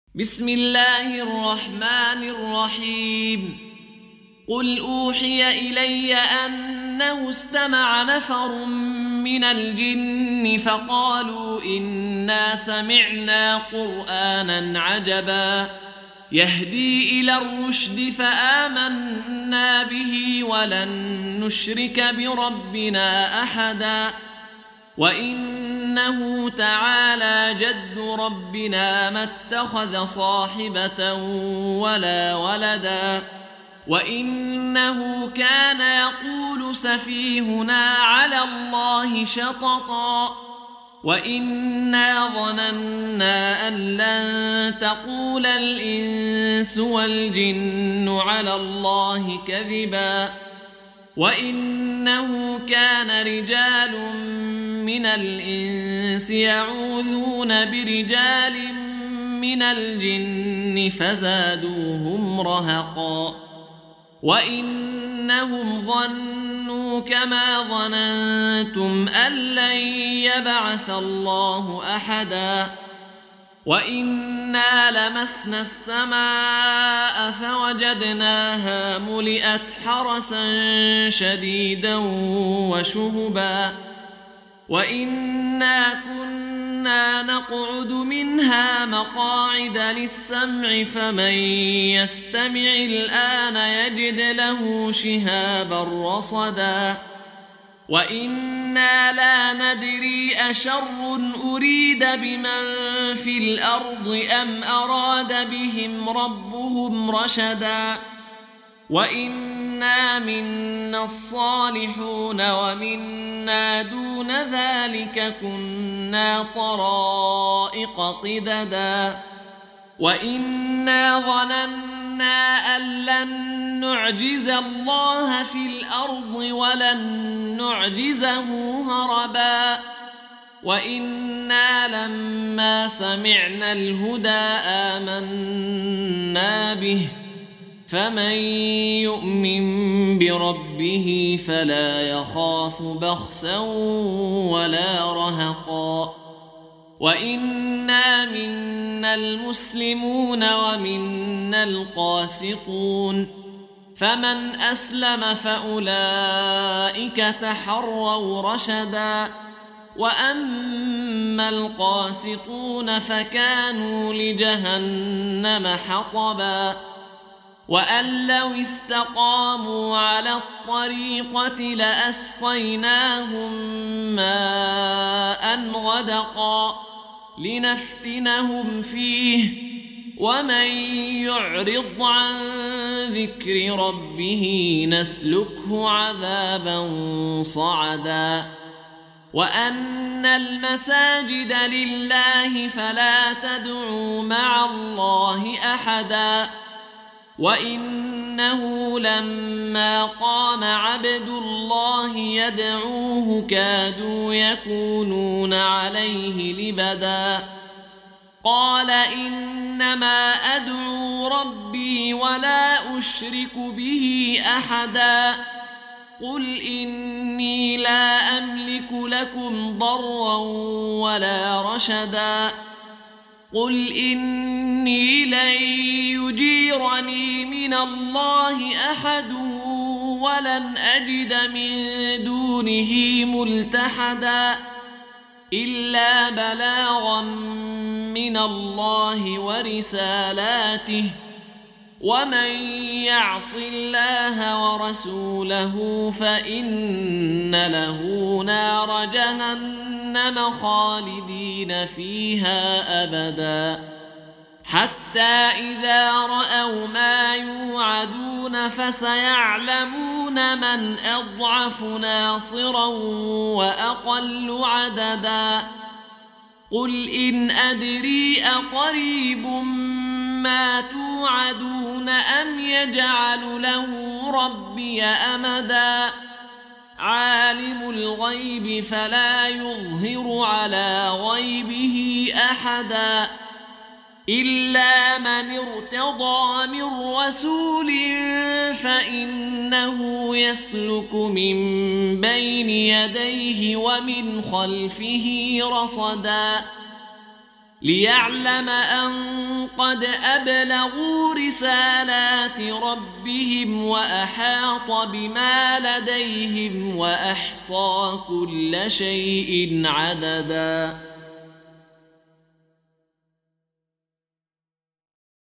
بسم الله الرحمن الرحيم قل أوحي إلي أنه استمع نفر من الجن فقالوا إنا سمعنا قرآنا عجبا يهدي إلى الرشد فآمنا به ولن نشرك بربنا أحدا وإنه تعالى جد ربنا ما اتخذ صاحبة ولا ولدا وإنه كان يقول سفيهنا على الله شططا وإنا ظننا أن لن تقول الإنس والجن على الله كذبا وإنه كان رجال من الإنس يعوذون برجال من الجن فزادوهم رهقا وإنهم ظنوا كما ظننتم أن لن يبعث الله أحدا وإنا لمسنا السماء فوجدناها ملئت حرسا شديدا وشهبا وإنا كنا نقعد منها مقاعد للسمع فمن يستمع الآن يجد له شهابا رصدا وإنا لا ندري أشر أريد بمن في الأرض أم أراد بهم ربهم رشدا وإنا منا الصالحون ومنا دون ذلك كنا طرائق قددا وإنا ظننا أن لن نعجز الله في الأرض ولن نعجزه هربا وإنا لما سمعنا الهدى آمنا به فمن يؤمن بربه فلا يخاف بخسا ولا رهقا وإنا منا المسلمون ومنا القاسطون فمن أسلم فأولئك تحروا رشدا وأما القاسطون فكانوا لجهنم حطبا وأن لو استقاموا على الطريقة لأسقيناهم ماء غدقا لنفتنهم فيه ومن يعرض عن ذكر ربه نسلكه عذابا صعدا وأن المساجد لله فلا تدعوا مع الله أحدا وإنه لما قام عبد الله يدعوه كادوا يكونون عليه لبدا قال إنما أدعو ربي ولا أشرك به أحدا قل إني لا أملك لكم ضرا ولا رشدا قل إني لن يجيرني من الله أحد ولن أجد من دونه ملتحدا إلا بلاغا من الله ورسالاته ومن يعص الله ورسوله فإن له نار جهنم خالدين فيها أبدا حتى إذا رأوا ما يوعدون فسيعلمون من أضعف ناصرا وأقل عددا قل إن أدري أقريب ما توعدون أم يجعل له ربي أمدا عالم الغيب فلا يظهر على غيبه أحدا إلا من ارتضى من رسول فإنه يسلك من بين يديه ومن خلفه رصدا ليعلم أن قد أبلغوا رسالات ربهم وأحاط بما لديهم وأحصى كل شيء عددا